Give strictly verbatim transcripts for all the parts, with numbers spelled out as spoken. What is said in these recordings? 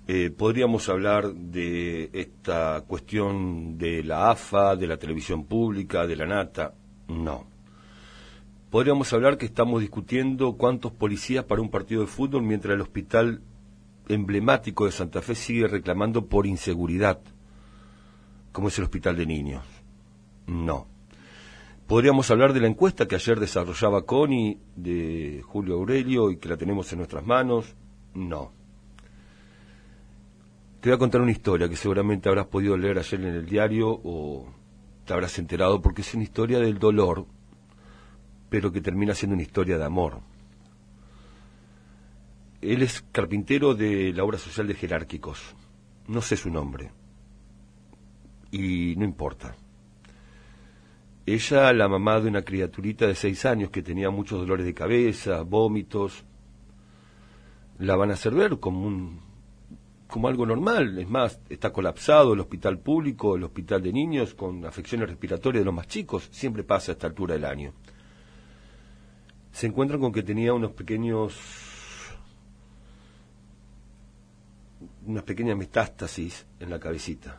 Eh, podríamos hablar de esta cuestión de la A F A, de la televisión pública, de la Nata. No. Podríamos hablar que estamos discutiendo cuántos policías para un partido de fútbol mientras el hospital emblemático de Santa Fe sigue reclamando por inseguridad, como es el hospital de niños. No. Podríamos hablar de la encuesta que ayer desarrollaba CONI de Julio Aurelio y que la tenemos en nuestras manos. No. Te voy a contar una historia que seguramente habrás podido leer ayer en el diario o te habrás enterado, porque es una historia del dolor, pero que termina siendo una historia de amor. Él es carpintero de la obra social de Jerárquicos. No sé su nombre. Y no importa. Ella, la mamá de una criaturita de seis años que tenía muchos dolores de cabeza, vómitos, la van a hacer ver como un, como algo normal. Es más, está colapsado el hospital público, el hospital de niños con afecciones respiratorias de los más chicos. Siempre pasa a esta altura del año. Se encuentran con que tenía unos pequeños, unas pequeñas metástasis en la cabecita.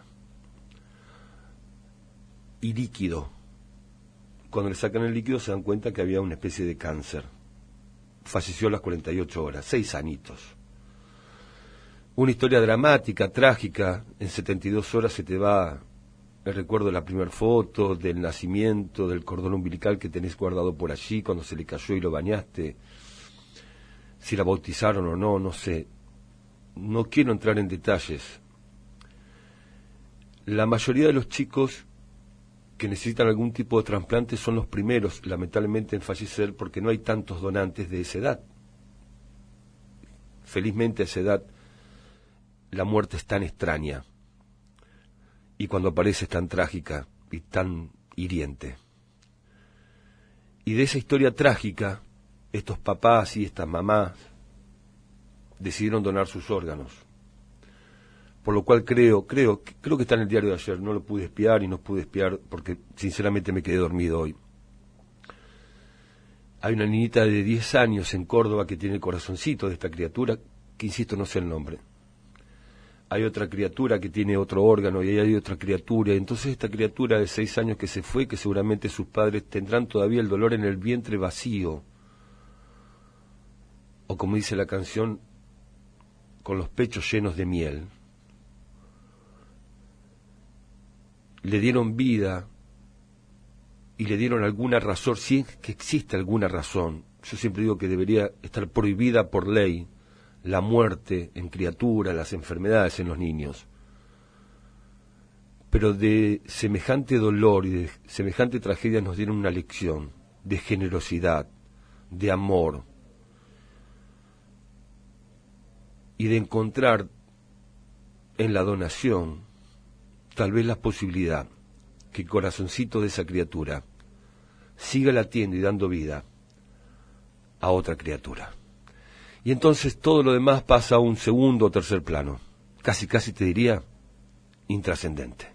Y líquido. Cuando le sacan el líquido se dan cuenta que había una especie de cáncer. Falleció a las cuarenta y ocho horas, seis añitos. Una historia dramática, trágica. En setenta y dos horas se te va el recuerdo de la primera foto, del nacimiento, del cordón umbilical que tenés guardado por allí cuando se le cayó y lo bañaste. Si la bautizaron o no, no sé. No quiero entrar en detalles. La mayoría de los chicos que necesitan algún tipo de trasplante son los primeros, lamentablemente, en fallecer porque no hay tantos donantes de esa edad. Felizmente a esa edad la muerte es tan extraña y cuando aparece es tan trágica y tan hiriente. Y de esa historia trágica, estos papás y estas mamás decidieron donar sus órganos. Por lo cual creo, creo, creo que está en el diario de ayer, no lo pude espiar y no pude espiar porque sinceramente me quedé dormido hoy. Hay una niñita de diez años en Córdoba que tiene el corazoncito de esta criatura, que insisto no sé el nombre. Hay otra criatura que tiene otro órgano y hay otra criatura. Entonces esta criatura de seis años que se fue, que seguramente sus padres tendrán todavía el dolor en el vientre vacío. O como dice la canción, con los pechos llenos de miel. Le dieron vida y le dieron alguna razón, si es que existe alguna razón. Yo siempre digo que debería estar prohibida por ley la muerte en criaturas, las enfermedades en los niños. Pero de semejante dolor y de semejante tragedia nos dieron una lección de generosidad, de amor y de encontrar en la donación tal vez la posibilidad que el corazoncito de esa criatura siga latiendo y dando vida a otra criatura. Y entonces todo lo demás pasa a un segundo o tercer plano, casi casi te diría intrascendente.